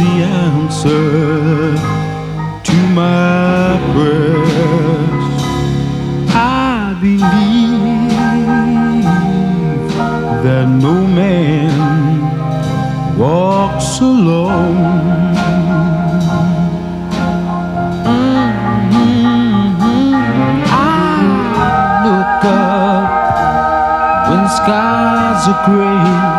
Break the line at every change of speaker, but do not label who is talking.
the answer to my prayers. I believe that no man walks alone. I look up when skies are gray